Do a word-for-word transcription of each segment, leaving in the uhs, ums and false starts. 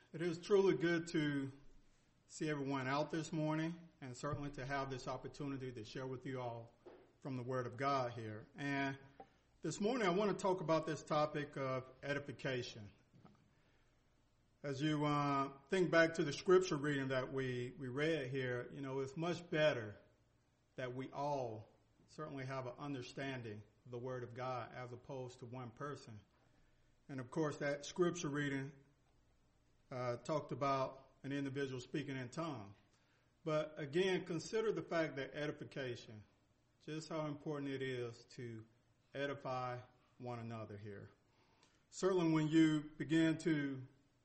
It is truly good to see everyone out this morning, and certainly to have this opportunity to share with you all from the Word of God here. And this morning I want to talk about this topic of edification. As you uh, think back to the scripture reading that we, we read here, you know, it's much better that we all certainly have an understanding of the Word of God as opposed to one person. And of course, that scripture reading uh, talked about an individual speaking in tongues. But again, consider the fact that edification, just how important it is to edify one another here. Certainly when you begin to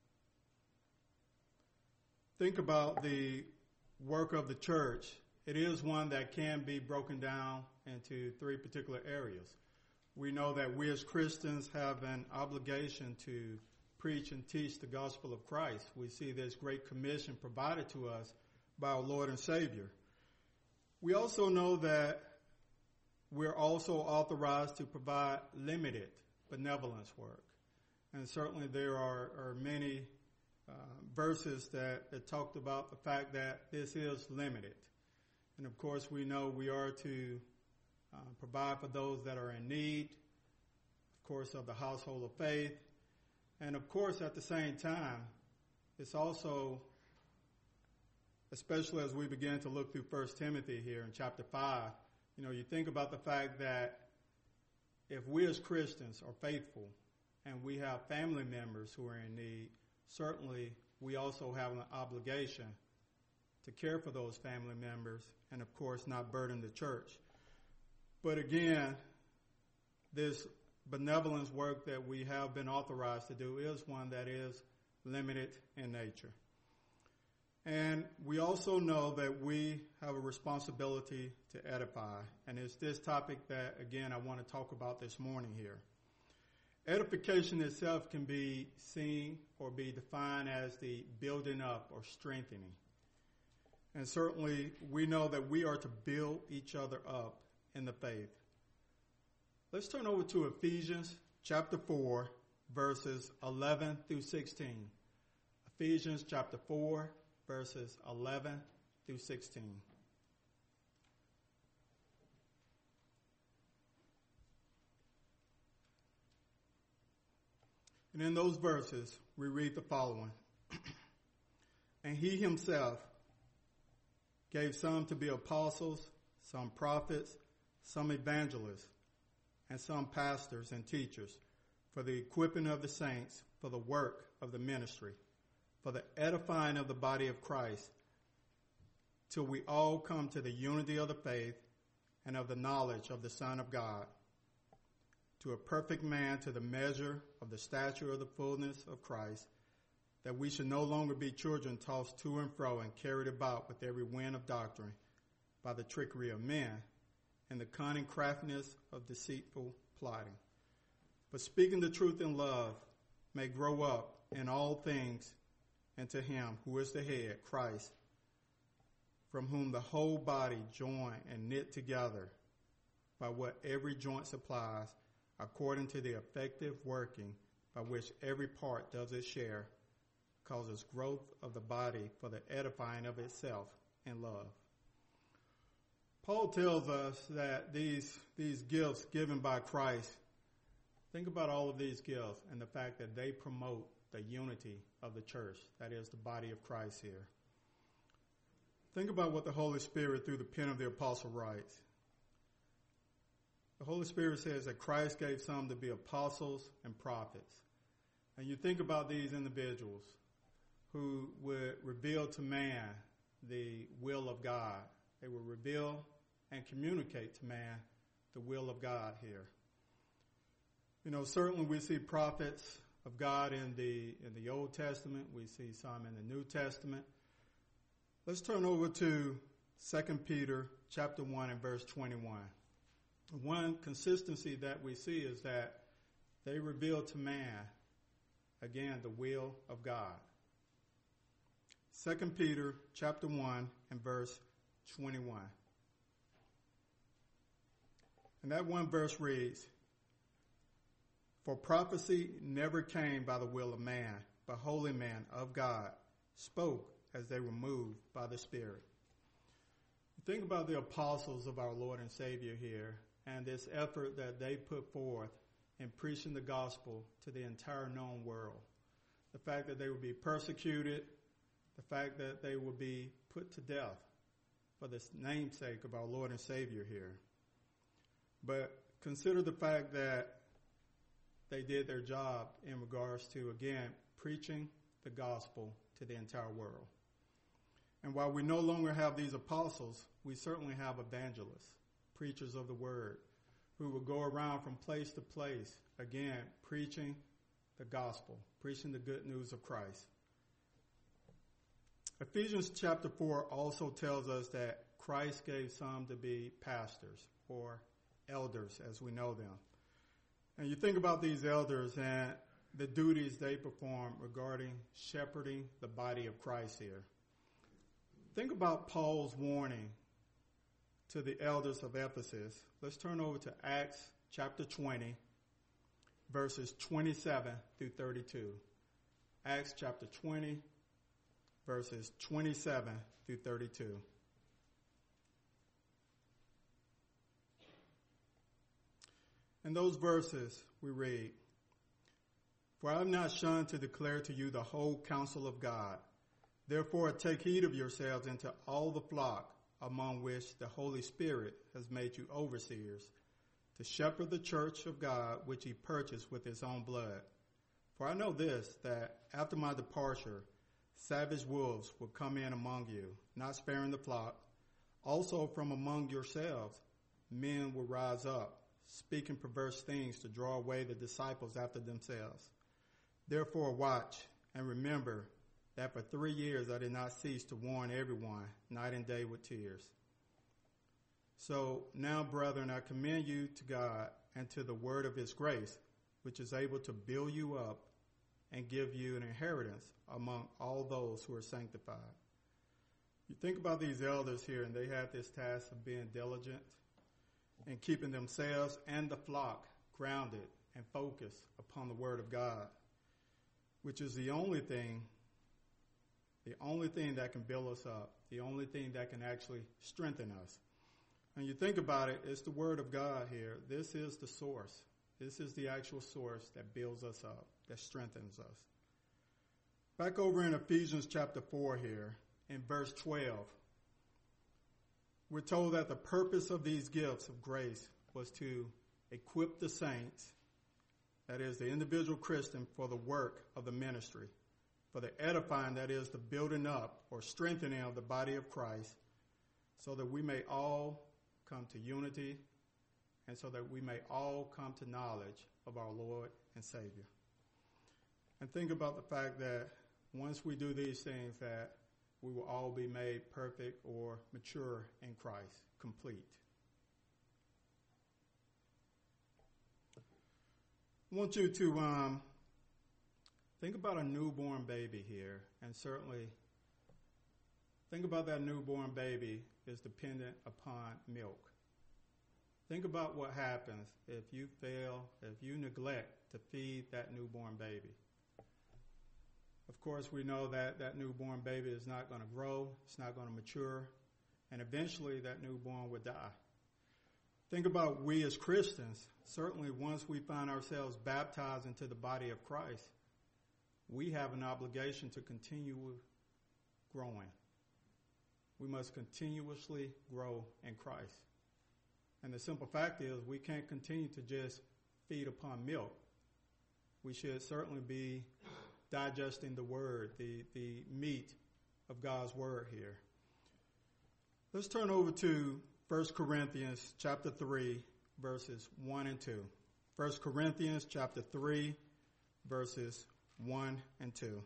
think about the work of the church, it is one that can be broken down into three particular areas. We know that we as Christians have an obligation to preach and teach the gospel of Christ. We see this great commission provided to us by our Lord and Savior. We also know that we're also authorized to provide limited benevolence work. And certainly there are, are many uh, verses that, that talked about the fact that this is limited. And of course we know we are to uh, provide for those that are in need, of course, of the household of faith. And of course, at the same time, it's also, especially as we begin to look through First Timothy here in chapter five, you know, you think about the fact that if we as Christians are faithful and we have family members who are in need, certainly we also have an obligation to care for those family members and, of course, not burden the church. But again, this benevolence work that we have been authorized to do is one that is limited in nature. And we also know that we have a responsibility to edify. And it's this topic that, again, I want to talk about this morning here. Edification itself can be seen or be defined as the building up or strengthening. And certainly we know that we are to build each other up in the faith. Let's turn over to Ephesians chapter four, verses eleven through sixteen. Ephesians chapter four, verses eleven through sixteen. And in those verses, we read the following. And he himself gave some to be apostles, some prophets, some evangelists, and some pastors and teachers, for the equipping of the saints, for the work of the ministry, for the edifying of the body of Christ, till we all come to the unity of the faith and of the knowledge of the Son of God, to a perfect man, to the measure of the stature of the fullness of Christ, that we should no longer be children tossed to and fro and carried about with every wind of doctrine by the trickery of men, and the cunning craftiness of deceitful plotting. But speaking the truth in love may grow up in all things into him who is the head, Christ, from whom the whole body joined and knit together by what every joint supplies, according to the effective working by which every part does its share, causes growth of the body for the edifying of itself in love. Paul tells us that these these gifts given by Christ, think about all of these gifts and the fact that they promote the unity of the church, that is the body of Christ here. Think about what the Holy Spirit through the pen of the apostle writes. The Holy Spirit says that Christ gave some to be apostles and prophets. And you think about these individuals who would reveal to man the will of God. They would reveal and communicate to man the will of God here. You know, certainly we see prophets of God in the in the Old Testament. We see some in the New Testament. Let's turn over to Second Peter chapter one and verse twenty-one. One consistency that we see is that they reveal to man, again, the will of God. Second Peter chapter one and verse twenty-one. And that one verse reads, For prophecy never came by the will of man, but holy men of God, spoke as they were moved by the Spirit. Think about the apostles of our Lord and Savior here and this effort that they put forth in preaching the gospel to the entire known world. The fact that they would be persecuted, the fact that they would be put to death for the namesake of our Lord and Savior here. But consider the fact that they did their job in regards to, again, preaching the gospel to the entire world. And while we no longer have these apostles, we certainly have evangelists, preachers of the word, who will go around from place to place, again, preaching the gospel, preaching the good news of Christ. Ephesians chapter four also tells us that Christ gave some to be pastors or elders as we know them. And you think about these elders and the duties they perform regarding shepherding the body of Christ here. Think about Paul's warning to the elders of Ephesus. Let's turn over to Acts chapter twenty, verses twenty-seven through thirty-two. Acts chapter twenty, verses twenty-seven through thirty-two. In those verses we read, "For I have not shunned to declare to you the whole counsel of God. Therefore take heed of yourselves and to all the flock among which the Holy Spirit has made you overseers, to shepherd the church of God which he purchased with his own blood. For I know this, that after my departure, savage wolves will come in among you, not sparing the flock. Also from among yourselves, men will rise up, speaking perverse things to draw away the disciples after themselves. Therefore watch and remember that for three years I did not cease to warn everyone, night and day with tears. So now, brethren, I commend you to God and to the word of his grace, which is able to build you up and give you an inheritance among all those who are sanctified." You think about these elders here, and they have this task of being diligent and keeping themselves and the flock grounded and focused upon the word of God, which is the only thing The only thing that can build us up, the only thing that can actually strengthen us. And you think about it, it's the word of God here. This is the source. This is the actual source that builds us up, that strengthens us. Back over in Ephesians chapter four here, in verse twelve, we're told that the purpose of these gifts of grace was to equip the saints, that is, the individual Christian, for the work of the ministry, for the edifying, that is, the building up or strengthening of the body of Christ, so that we may all come to unity and so that we may all come to knowledge of our Lord and Savior. And think about the fact that once we do these things, that we will all be made perfect or mature in Christ, complete. I want you to um, think about a newborn baby here, and certainly think about that newborn baby is dependent upon milk. Think about what happens if you fail, if you neglect to feed that newborn baby. Of course, we know that that newborn baby is not going to grow, it's not going to mature, and eventually that newborn would die. Think about we as Christians. Certainly once we find ourselves baptized into the body of Christ, we have an obligation to continue growing. We must continuously grow in Christ. And the simple fact is we can't continue to just feed upon milk. We should certainly be digesting the word, the, the meat of God's word here. Let's turn over to First Corinthians chapter three, verses one and two. First Corinthians chapter three, verses one and two.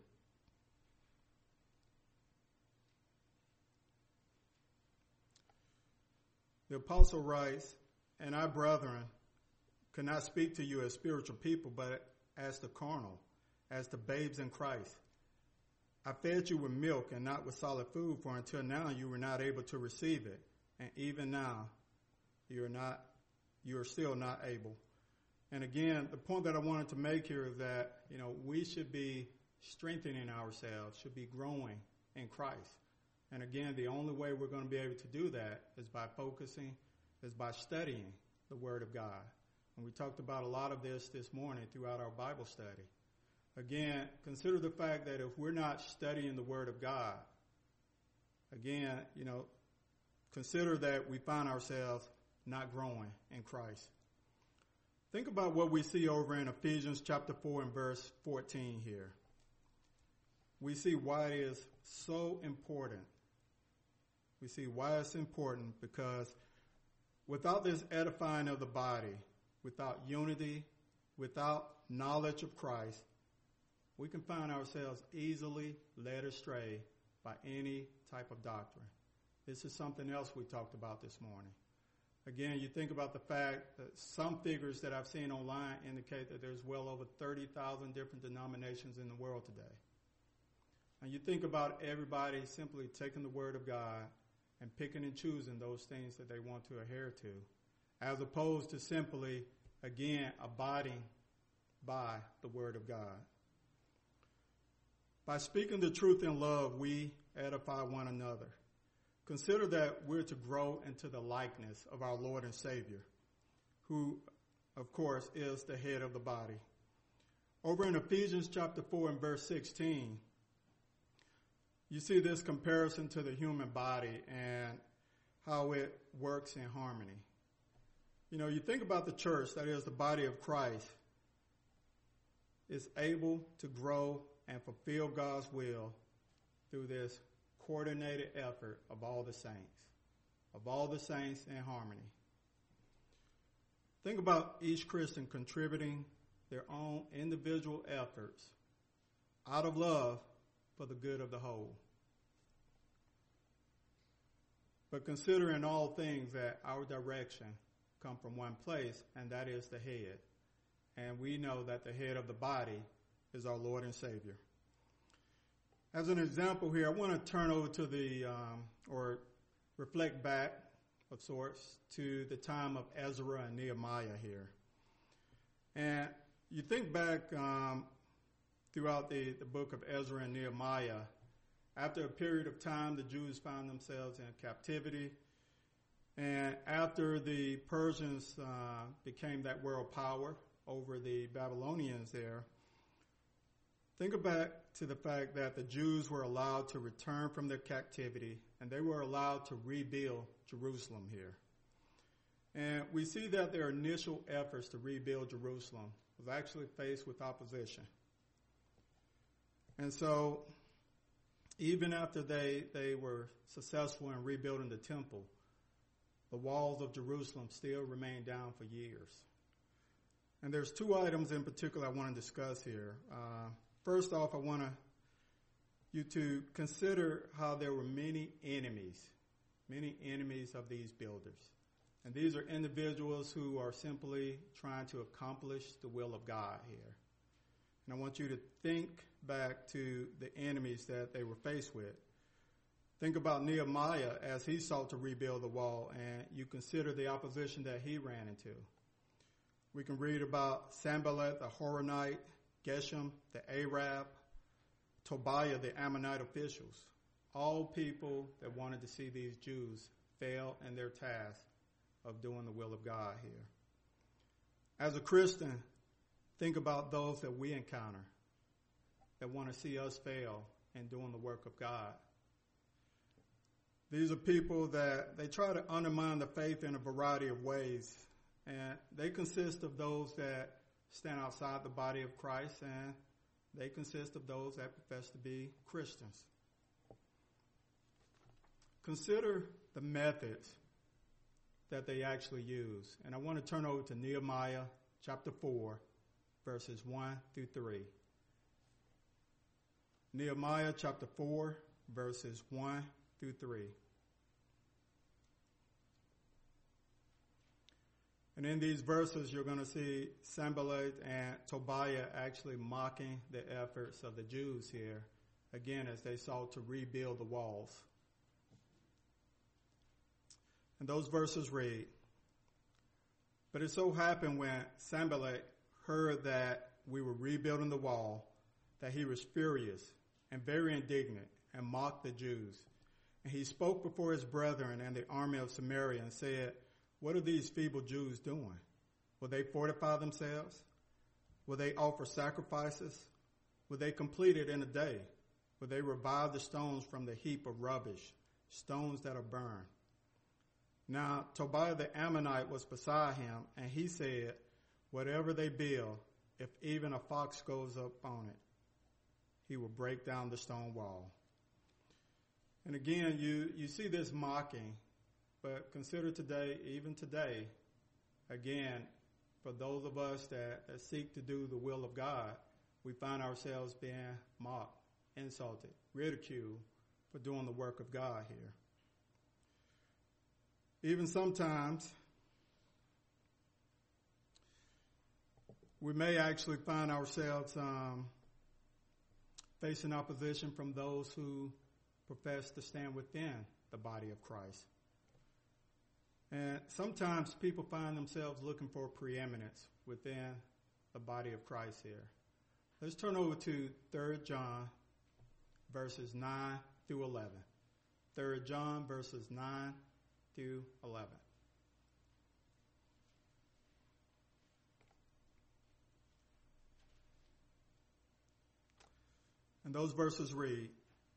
The apostle writes, "And I, brethren, could not speak to you as spiritual people, but as the carnal, as the babes in Christ. I fed you with milk and not with solid food, for until now you were not able to receive it, and even now you are not, you are still not able." And again, the point that I wanted to make here is that, you know, we should be strengthening ourselves, should be growing in Christ. And again, the only way we're going to be able to do that is by focusing, is by studying the Word of God. And we talked about a lot of this this morning throughout our Bible study. Again, consider the fact that if we're not studying the Word of God, again, you know, consider that we find ourselves not growing in Christ. Think about what we see over in Ephesians chapter four and verse fourteen here. We see why it is so important. We see why it's important because without this edifying of the body, without unity, without knowledge of Christ, we can find ourselves easily led astray by any type of doctrine. This is something else we talked about this morning. Again, you think about the fact that some figures that I've seen online indicate that there's well over thirty thousand different denominations in the world today. And you think about everybody simply taking the Word of God and picking and choosing those things that they want to adhere to, as opposed to simply, again, abiding by the Word of God. By speaking the truth in love, we edify one another. Consider that we're to grow into the likeness of our Lord and Savior, who, of course, is the head of the body. Over in Ephesians chapter four and verse sixteen, you see this comparison to the human body and how it works in harmony. You know, you think about the church, that is the body of Christ, is able to grow and fulfill God's will through this coordinated effort of all the saints, of all the saints in harmony. Think about each Christian contributing their own individual efforts out of love for the good of the whole. But consider in all things that our direction come from one place, and that is the head. And we know that the head of the body is our Lord and Savior. As an example here, I want to turn over to the, um, or reflect back, of sorts, to the time of Ezra and Nehemiah here. And you think back um, throughout the, the book of Ezra and Nehemiah, after a period of time, the Jews found themselves in captivity. And after the Persians uh, became that world power over the Babylonians there, think back to the fact that the Jews were allowed to return from their captivity and they were allowed to rebuild Jerusalem here. And we see that their initial efforts to rebuild Jerusalem was actually faced with opposition. And so even after they, they were successful in rebuilding the temple, the walls of Jerusalem still remained down for years. And there's two items in particular I want to discuss here. Uh, First off, I want to, you to consider how there were many enemies, many enemies of these builders. And these are individuals who are simply trying to accomplish the will of God here. And I want you to think back to the enemies that they were faced with. Think about Nehemiah as he sought to rebuild the wall, and you consider the opposition that he ran into. We can read about Sanballat the Horonite, Geshem the Arab, Tobiah the Ammonite officials, all people that wanted to see these Jews fail in their task of doing the will of God here. As a Christian, think about those that we encounter that want to see us fail in doing the work of God. These are people that they try to undermine the faith in a variety of ways, and they consist of those that stand outside the body of Christ, and they consist of those that profess to be Christians. Consider the methods that they actually use. And I want to turn over to Nehemiah chapter four, verses one through three. Nehemiah chapter four, verses one through three. And in these verses, you're going to see Sanballat and Tobiah actually mocking the efforts of the Jews here, again, as they sought to rebuild the walls. And those verses read, "But it so happened when Sanballat heard that we were rebuilding the wall, that he was furious and very indignant and mocked the Jews. And he spoke before his brethren and the army of Samaria and said, "What are these feeble Jews doing? Will they fortify themselves? Will they offer sacrifices? Will they complete it in a day? Will they revive the stones from the heap of rubbish, stones that are burned?" Now Tobiah the Ammonite was beside him, and he said, "Whatever they build, if even a fox goes up on it, he will break down the stone wall." And again, you, you see this mocking, but consider today, even today, again, for those of us that, that seek to do the will of God, we find ourselves being mocked, insulted, ridiculed for doing the work of God here. Even sometimes, we may actually find ourselves um, facing opposition from those who profess to stand within the body of Christ. And sometimes people find themselves looking for preeminence within the body of Christ here. Let's turn over to Third John verses nine through eleven. Third John verses nine through eleven. And those verses read,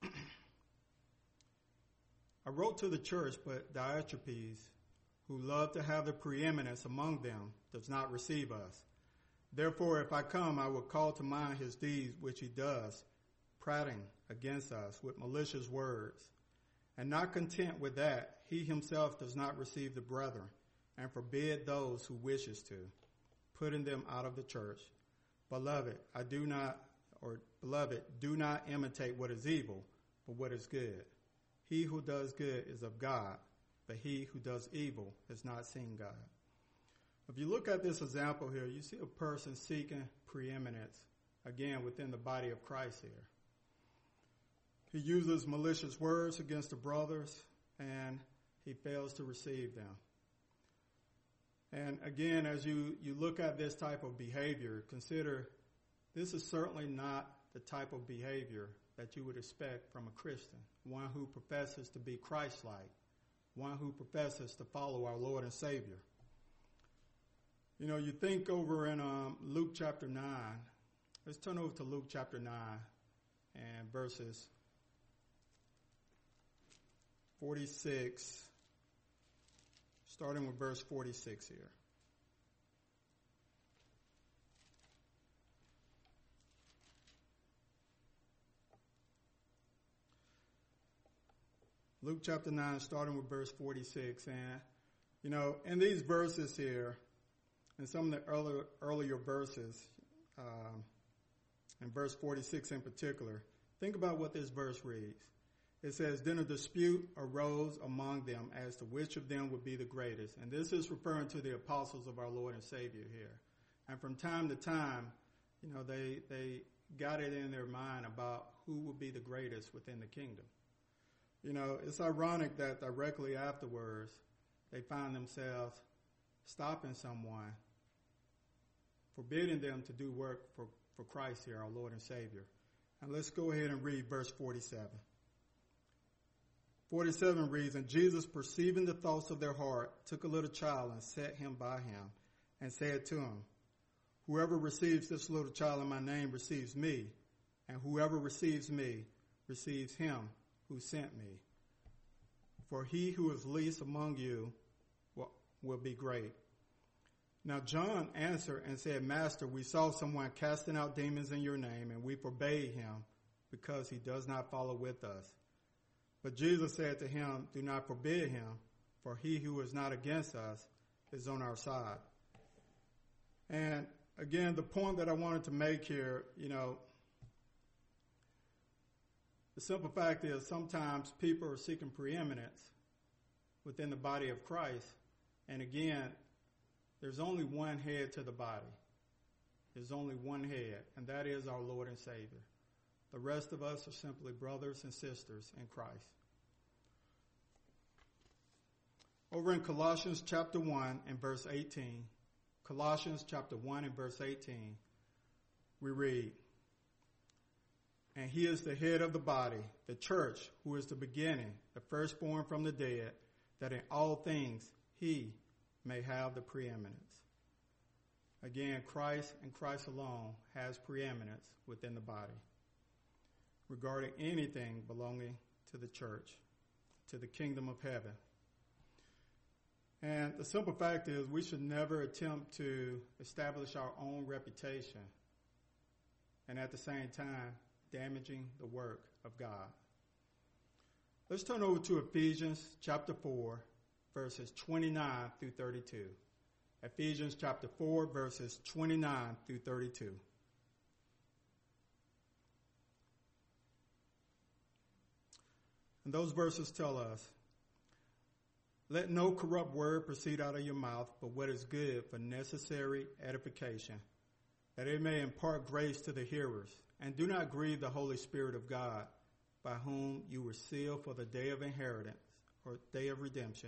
"I wrote to the church, but Diotrephes, who loved to have the preeminence among them, does not receive us. Therefore, if I come, I will call to mind his deeds which he does, prating against us with malicious words. And not content with that, he himself does not receive the brethren, and forbid those who wishes to, putting them out of the church. Beloved, I do not, or beloved, do not imitate what is evil, but what is good. He who does good is of God, but he who does evil has not seen God." If you look at this example here, you see a person seeking preeminence, again, within the body of Christ here. He uses malicious words against the brothers, and he fails to receive them. And again, as you, you look at this type of behavior, consider this is certainly not the type of behavior that you would expect from a Christian, one who professes to be Christ-like, one who professes to follow our Lord and Savior. You know, you think over in um, Luke chapter nine. Let's turn over to Luke chapter nine and verses forty-six, starting with verse forty-six here. Luke chapter nine, starting with verse forty-six. And, you know, in these verses here, in some of the earlier, earlier verses, um, in verse forty-six in particular, think about what this verse reads. It says, "Then a dispute arose among them as to which of them would be the greatest." And this is referring to the apostles of our Lord and Savior here. And from time to time, you know, they, they got it in their mind about who would be the greatest within the kingdom. You know, it's ironic that directly afterwards, they find themselves stopping someone, forbidding them to do work for, for Christ here, our Lord and Savior. And let's go ahead and read verse forty-seven. forty-seven reads, "And Jesus, perceiving the thoughts of their heart, took a little child and set him by him, and said to him, Whoever receives this little child in my name receives me, and whoever receives me receives him who sent me. For he who is least among you will, will be great." Now John answered and said, "Master, we saw someone casting out demons in your name, and we forbade him because he does not follow with us." But Jesus said to him, "Do not forbid him, for he who is not against us is on our side." And again, the point that I wanted to make here, you know, the simple fact is sometimes people are seeking preeminence within the body of Christ. And again, there's only one head to the body. There's only one head, and that is our Lord and Savior. The rest of us are simply brothers and sisters in Christ. Over in Colossians chapter one and verse eighteen, Colossians chapter one and verse eighteen, we read, And he is the head of the body, the church, who is the beginning, the firstborn from the dead, that in all things he may have the preeminence. Again, Christ and Christ alone has preeminence within the body regarding anything belonging to the church, to the kingdom of heaven. And the simple fact is we should never attempt to establish our own reputation and at the same time damaging the work of God. Let's turn over to Ephesians chapter four, verses twenty-nine through thirty-two. Ephesians chapter four, verses twenty-nine through thirty-two. And those verses tell us, "Let no corrupt word proceed out of your mouth, but what is good for necessary edification, that it may impart grace to the hearers. And do not grieve the Holy Spirit of God, by whom you were sealed for the day of inheritance, or day of redemption.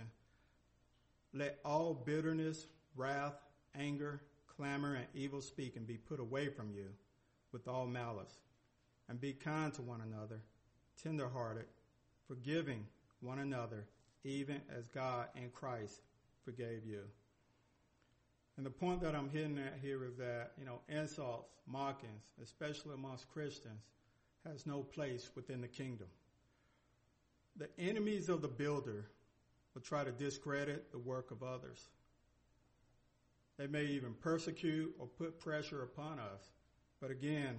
Let all bitterness, wrath, anger, clamor, and evil speaking be put away from you with all malice. And be kind to one another, tenderhearted, forgiving one another, even as God in Christ forgave you." And the point that I'm hitting at here is that, you know, insults, mockings, especially amongst Christians, has no place within the kingdom. The enemies of the builder will try to discredit the work of others. They may even persecute or put pressure upon us. But again,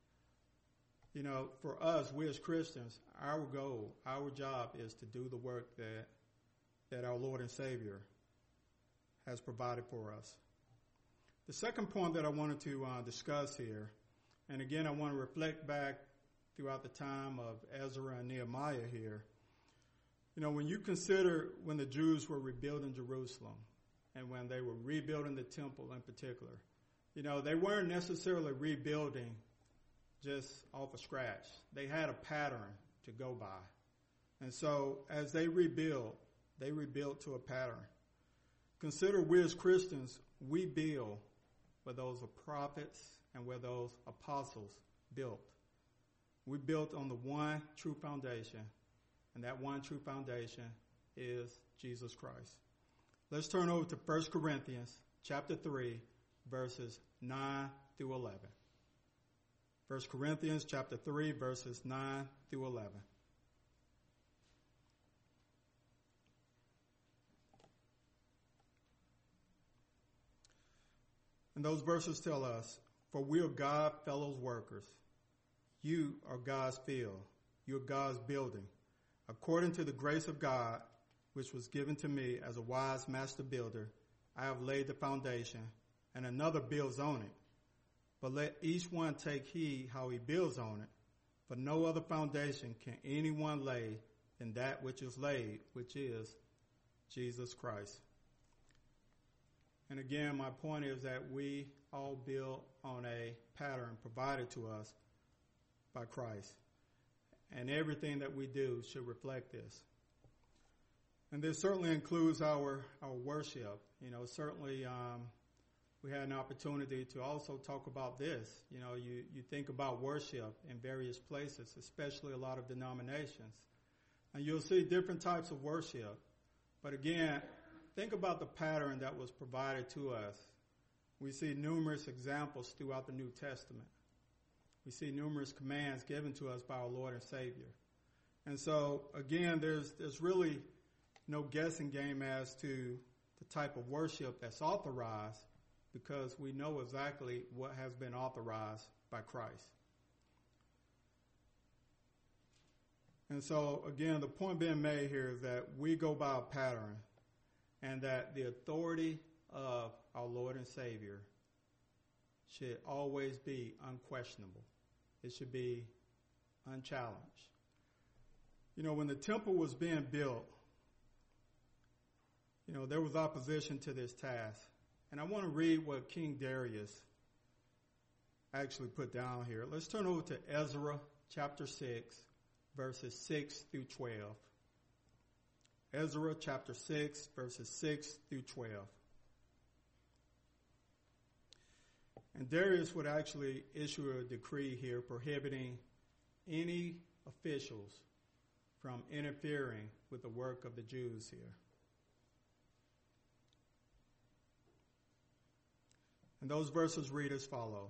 you know, for us, we as Christians, our goal, our job is to do the work that that our Lord and Savior has provided for us. The second point that I wanted to uh, discuss here, and again, I want to reflect back throughout the time of Ezra and Nehemiah here. You know, when you consider when the Jews were rebuilding Jerusalem and when they were rebuilding the temple in particular, you know, they weren't necessarily rebuilding just off of scratch. They had a pattern to go by. And so as they rebuild, they rebuilt to a pattern. Consider we as Christians, we build where those prophets and where those apostles built. We built on the one true foundation, and that one true foundation is Jesus Christ. Let's turn over to First Corinthians chapter three, verses nine through eleven. First Corinthians chapter three, verses nine through eleven. And those verses tell us, "For we are God's fellow workers. You are God's field. You are God's building. According to the grace of God, which was given to me as a wise master builder, I have laid the foundation, and another builds on it. But let each one take heed how he builds on it. For no other foundation can anyone lay than that which is laid, which is Jesus Christ." And again, my point is that we all build on a pattern provided to us by Christ. And everything that we do should reflect this. And this certainly includes our, our worship. You know, certainly um, we had an opportunity to also talk about this. You know, you, you think about worship in various places, especially a lot of denominations. And you'll see different types of worship. But again, think about the pattern that was provided to us. We see numerous examples throughout the New Testament. We see numerous commands given to us by our Lord and Savior. And so, again, there's there's really no guessing game as to the type of worship that's authorized, because we know exactly what has been authorized by Christ. And so, again, the point being made here is that we go by a pattern, and that the authority of our Lord and Savior should always be unquestionable. It should be unchallenged. You know, when the temple was being built, you know, there was opposition to this task. And I want to read what King Darius actually put down here. Let's turn over to Ezra chapter six, verses six through twelve. Ezra chapter six, verses six through twelve. And Darius would actually issue a decree here prohibiting any officials from interfering with the work of the Jews here. And those verses read as follow.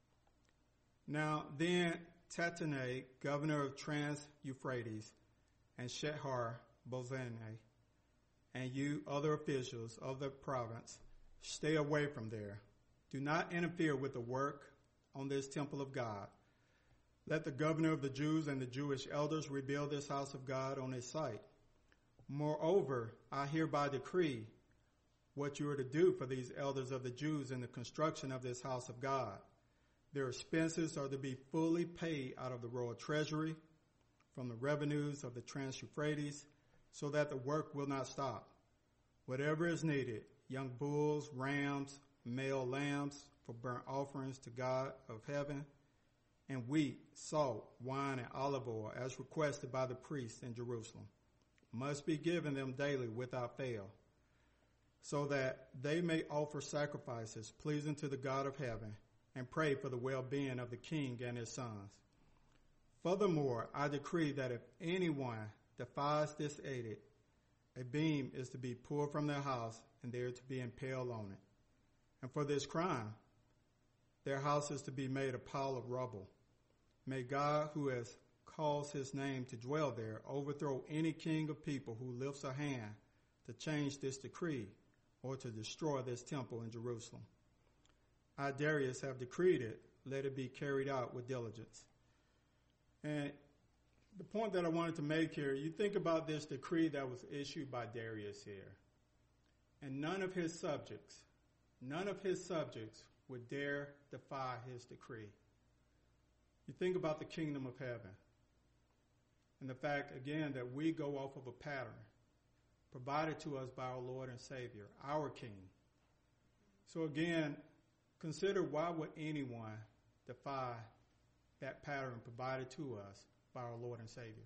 Now then Tattenai, governor of Trans-Euphrates, and Shethar-Bozenai, and you other officials of the province, stay away from there. Do not interfere with the work on this temple of God. Let the governor of the Jews and the Jewish elders rebuild this house of God on its site. Moreover, I hereby decree what you are to do for these elders of the Jews in the construction of this house of God. Their expenses are to be fully paid out of the royal treasury from the revenues of the Trans-Euphrates, so that the work will not stop. Whatever is needed, young bulls, rams, male lambs for burnt offerings to God of heaven, and wheat, salt, wine, and olive oil, as requested by the priests in Jerusalem, must be given them daily without fail, so that they may offer sacrifices pleasing to the God of heaven and pray for the well-being of the king and his sons. Furthermore, I decree that if anyone defies this edict, a beam is to be pulled from their house and they are to be impaled on it. And for this crime, their house is to be made a pile of rubble. May God, who has caused his name to dwell there, overthrow any king of people who lifts a hand to change this decree or to destroy this temple in Jerusalem. I, Darius, have decreed it. Let it be carried out with diligence. And the point that I wanted to make here, you think about this decree that was issued by Darius here. And none of his subjects, none of his subjects would dare defy his decree. You think about the kingdom of heaven and the fact, again, that we go off of a pattern provided to us by our Lord and Savior, our King. So again, consider, why would anyone defy that pattern provided to us by our Lord and Savior?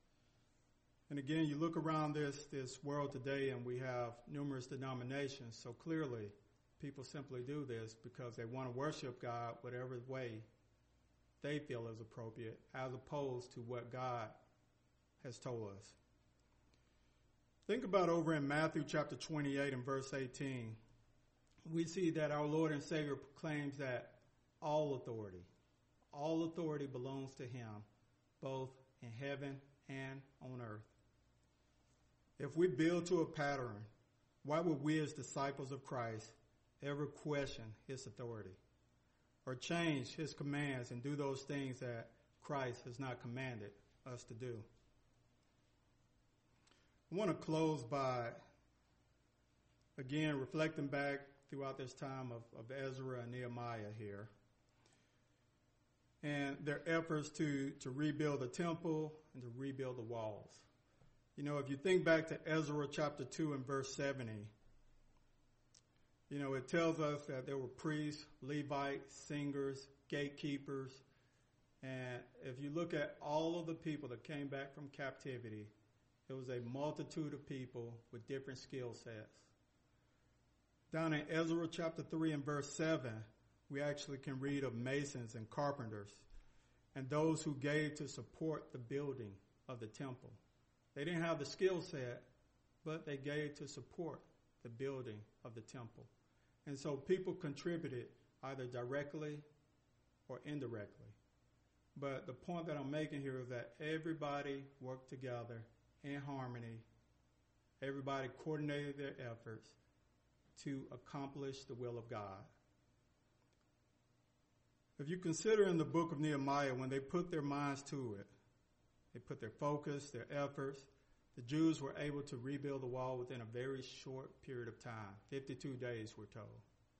And again, you look around this, this world today and we have numerous denominations. So clearly, people simply do this because they want to worship God whatever way they feel is appropriate, as opposed to what God has told us. Think about over in Matthew chapter twenty-eight and verse eighteen. We see that our Lord and Savior proclaims that all authority, all authority belongs to him, both in heaven and on earth. If we build to a pattern, why would we as disciples of Christ ever question his authority or change his commands and do those things that Christ has not commanded us to do? I want to close by, again, reflecting back throughout this time of, of Ezra and Nehemiah here, and their efforts to, to rebuild the temple and to rebuild the walls. You know, if you think back to Ezra chapter two and verse seventy, you know, it tells us that there were priests, Levites, singers, gatekeepers, and if you look at all of the people that came back from captivity, it was a multitude of people with different skill sets. Down in Ezra chapter three and verse seven, we actually can read of masons and carpenters and those who gave to support the building of the temple. They didn't have the skill set, but they gave to support the building of the temple. And so people contributed either directly or indirectly. But the point that I'm making here is that everybody worked together in harmony. Everybody coordinated their efforts to accomplish the will of God. If you consider in the book of Nehemiah, when they put their minds to it, they put their focus, their efforts, the Jews were able to rebuild the wall within a very short period of time. fifty-two days, we're told.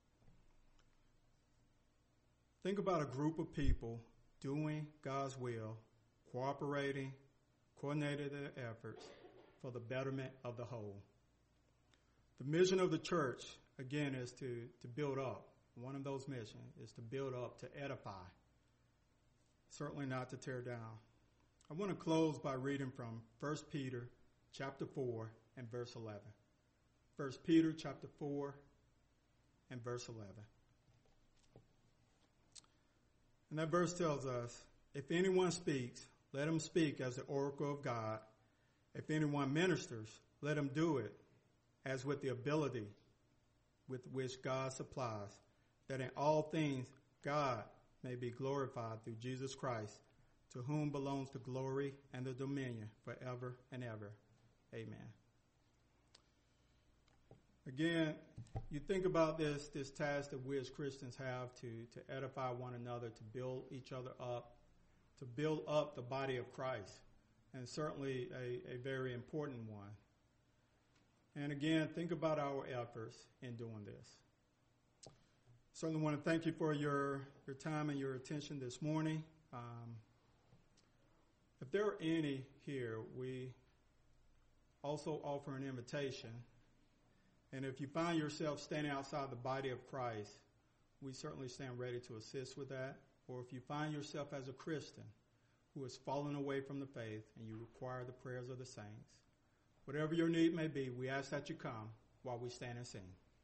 Think about a group of people doing God's will, cooperating, coordinating their efforts for the betterment of the whole. The mission of the church, again, is to, to build up. One of those missions is to build up, to edify, certainly not to tear down. I want to close by reading from First Peter chapter four and verse eleven. First Peter chapter four and verse eleven. And that verse tells us, if anyone speaks, let him speak as the oracle of God. If anyone ministers, let him do it as with the ability with which God supplies, that in all things God may be glorified through Jesus Christ, to whom belongs the glory and the dominion forever and ever. Amen. Again, you think about this, this task that we as Christians have to, to edify one another, to build each other up, to build up the body of Christ, and certainly a, a very important one. And again, think about our efforts in doing this. Certainly want to thank you for your, your time and your attention this morning. Um, if there are any here, we also offer an invitation. And if you find yourself standing outside the body of Christ, we certainly stand ready to assist with that. Or if you find yourself as a Christian who has fallen away from the faith and you require the prayers of the saints, whatever your need may be, we ask that you come while we stand and sing.